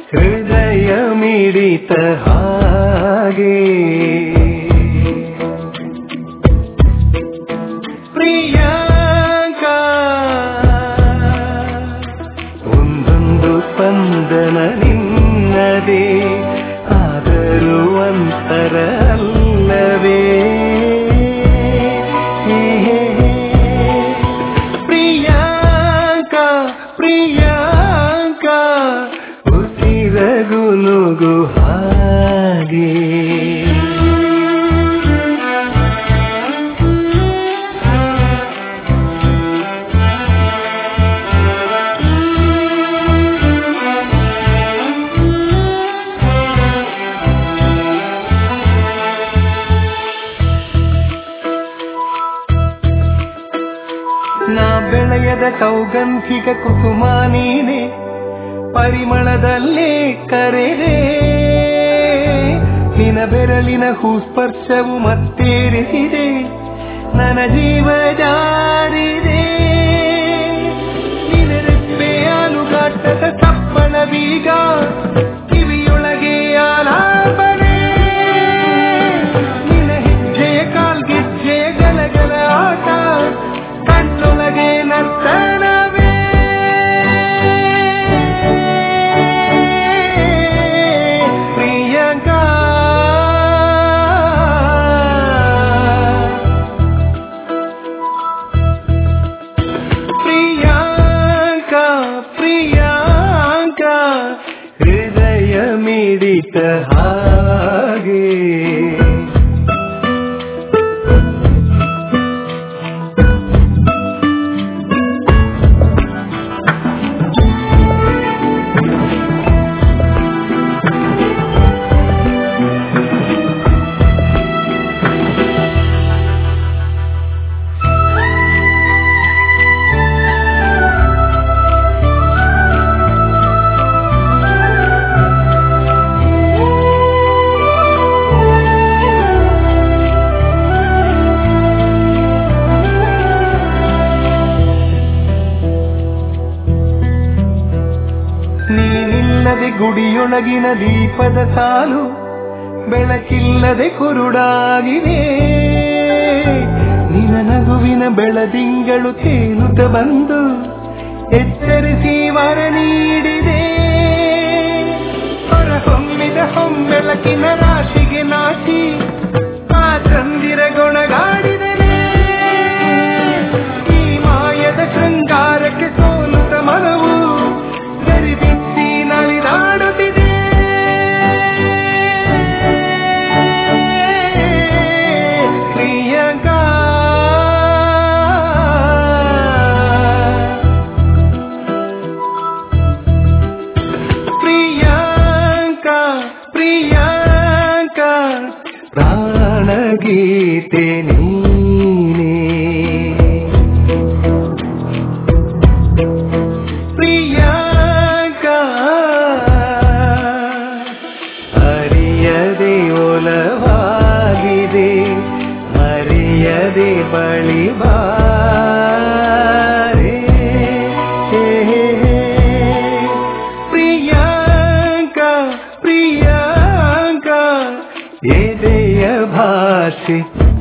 ಹೃದಯ ಮಿಡಿತ ಹಾಗೆ ಪ್ರಿಯಾಂಕಾ ಒಂದೊಂದು ಸ್ಪಂದನ ನಿನ್ನದೇ ಆದರೂ ಅಂತರ ಅಲ್ಲವೇ ಪ್ರಿಯಾಂಕಾ ಪ್ರಿಯಾಂಕಾ ಉಸಿರಗುನುಗು ಹಾಗೆ ನಾ ಬೆಳೆಯದ ಸೌಗಂಧಿಕ ಕುಸುಮ ನೀನೆ ಪರಿಮಳದಲ್ಲೇ ಕರೆದೆ ನಿನ ಬೆರಳಿನ ಹೂಸ್ಪರ್ಶವು ಮತ್ತೇರಿಸಿದೆ ನನ್ನ ಜೀವ ಜಾರಿದೆ ನಿನ ರೆಪ್ಪೆ ಅನುಗಾಟದ ಸಪ್ಪಳ ಬೀಗ ಕಿವಿಯೊಳಗೆ ಆಲಾಪನೆ ನಿನ ಹೆಜ್ಜೆಯ ಕಾಲ್ಗೆಜ್ಜೆಯ ಗಲಗಲ ಆಟ ಕಣ್ಣೊಳಗೆ ನರ್ತನವೇ ಪ್ರಿಯಾಂಕಾ ಪ್ರಿಯಾಂಕಾ ಪ್ರಿಯಾಂಕಾ ಹೃದಯ ಮಿಡಿತ ಹಾಗೆ ನೀನಿಲ್ಲದೆ ಗುಡಿಯೊಳಗಿನ ದೀಪದ ಸಾಲು ಬೆಳಕಿಲ್ಲದೆ ಕುರುಡಾಗಿದೆ ನಿನ್ನ ನಗುವಿನ ಬೆಳದಿಂಗಳು ತೇಲುತ್ತ ಬಂದು ಎಚ್ಚರಿಸಿ ವರ ನೀಡಿದೆ ಹೊರಹೊಮ್ಮಿದ ಹೊಂಬೆಳಕಿನ ರಾಶಿಗೆ ನಾಚಿ ಆ ಚಂದಿರ ಗೊಣಗಾಡಿದರೆ ಈ ಮಾಯದ ಶೃಂಗಾರಕ್ಕೆ ಸೋಲುತ್ತ ಮನವು ಗರಿಬಿಚ್ಚಿ ನಲಿದಾಡುತ್ತಿದೆ ಪ್ರಿಯಾಂಕಾ ಪ್ರಿಯಾಂಕಾ ಪ್ರಿಯಾಂಕಾ ಪ್ರಾಣಗೀತೆ ನೀನೇ ಪ್ರಿಯಾಂಕಾ ಅರಿಯದೆ ಒಲವಾಗಿದೆ ಮರೆಯದೆ ಬಳಿ ಬಾರೆ ಪ್ರಿಯಾಂಕಾ ಪ್ರಿಯಾಂಕಾ ಎದೆಯ ಭಾಷೆ